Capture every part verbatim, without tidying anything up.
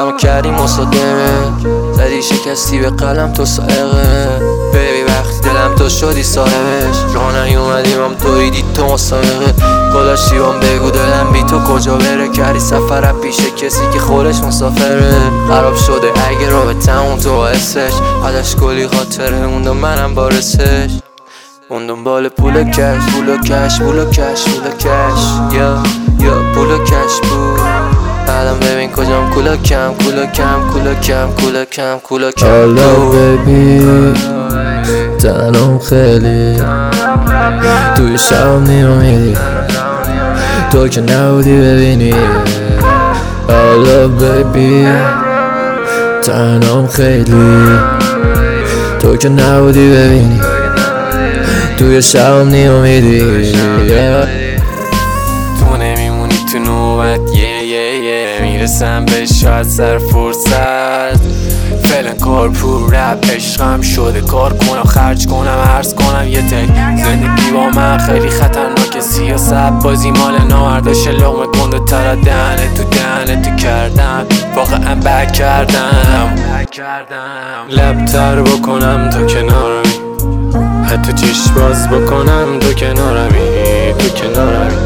اما کردی مصادره، زدی شکستی به قلم تو سائقه. بیبی وقتی دلم تو شدی صاحبش، راه نیومدیم هم دویدی تو مسابقه. گذاشتی بام بگو دلم بی تو کجا بره، کردی سفر پیش کسی که خودش مسافره. خراب شده اگه رابطمون تو باعثش، ازش کلی خاطره موندم منم بارسش. اون دنبال پول کش پول کش پول کش پول کش یا یا پول کش بود. الان ببین کجام کولا کم کولا کم کولا کم کولا کم کولا کم. حالا ببی تنم خیلی توی شب نیومیدی، تو که نبودی ببینی. حالا ببی تنم خیلی تو که نبودی ببینی، توی شب نیومیدی. تو نمیمونی تو نوبت یه یه یه میرسم به شاید سر فرصت. فعلا کار پور رپ عشقم شده، کار کنم خرج کنم عرض کنم یه تک. زندگی با من خیلی خطرناکه، سیاست بازی مال ناورداشه. لقمه گنده تر دهنه تو دهنه تو کردم، واقعا بک کردم. لب تر بکنم تو کنارمی، حتی چشم باز بکنم تو کنارمی تو کنارمی.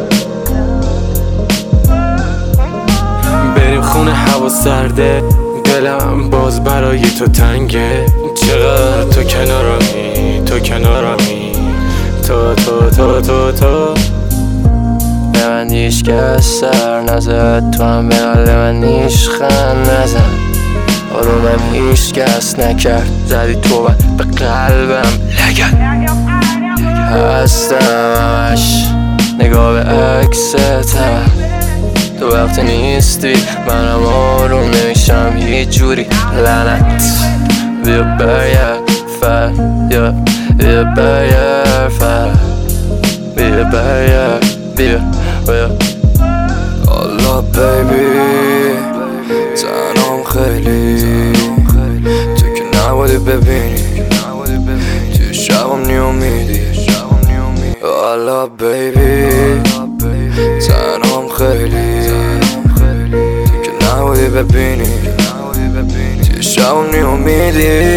بریم خونه هوا سرده، دلم باز برای تو تنگه. چقدر تو کنارمی تو کنارمی تو تو تو تو تو به من هیچکس سر نزد، تو هم به قلب من نیشخند نزد. آرومم هیچکس نکرد، زدی تو به قلبم لگد. هستم همش نگاه به عکستم، تو وقتی نیستی منم آروم نمیشم هیچ جوری. لعنت بیا برگرد فر یا بیا برگرد فر بیا برگرد بیا بیا. حالا بیبی تنم خیلی تو که نبودی ببینی، توی شبم نیومیدی. حالا بیبی تنم خیلی تو که نبودی ببینی، توی شبم نیومیدی.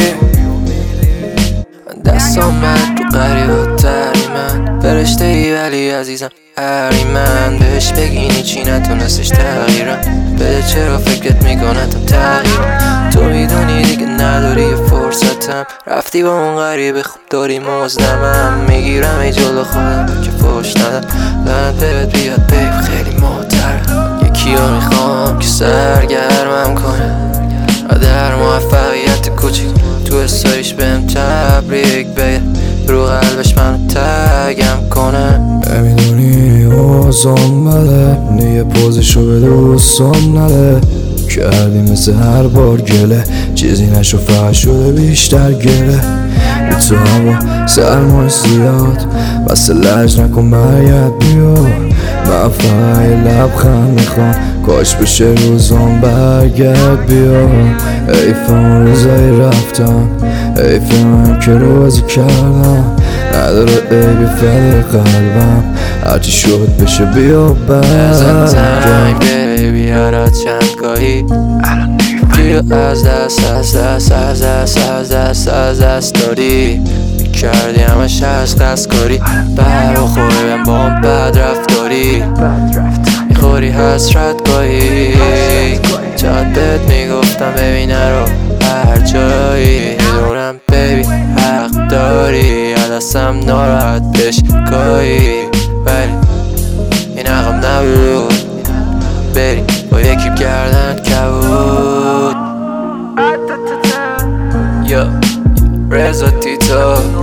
دستم من تو قریبات تری من، فرشته ای ولی عزیزم هری من. بهش بگینی چی نتونستش تغییرم، بده چرا فکرت میکنتم تغییرم. تو میدونی دیگه نداری یه فرصتم، رفتی با اون غریبه خوب داری مزدمم. میگیرم ای جلو خودم که فوش ندم، لعنت بهت بیاد بیب خیلی محترم. یکی رو میخوام که سرگرمم کنه، در موفقیت کوچیک تو استایش بهم تبریک بگه، رو قلبش منو تگم کنه. نمیدونی اوزم بده، نیه پوزشو به دوستم نده. کردی مثل هر بار گله، چیزی نشو فقط شده بیشتر گله. به تو هوا سرمای زیاد، بس لج نکن برگرد بیا. من فقط یه لبخند میخوام، کاش بشه روزم برگرد بیا. حیف اون روزایی رفتم، حیف من که روزی کردم. نداره عیبی فدای قلبم، هرچی شد بشه بیا برگرد. بیبی هرات چندگاهی بیا از دست از دست از دست از دست از دست داری. کردی همش از قصد کاری، برا خوبم با هم بد رفتاری. میخوری حسرت گاهی، چقدر بهت میگفتم ببین نرو هر جایی. میدونم بیبی حق داری، از دستم ناراحت بشکایی، ولی این حقم نبود بری با یکی گردن کبود. یا رضا تیتو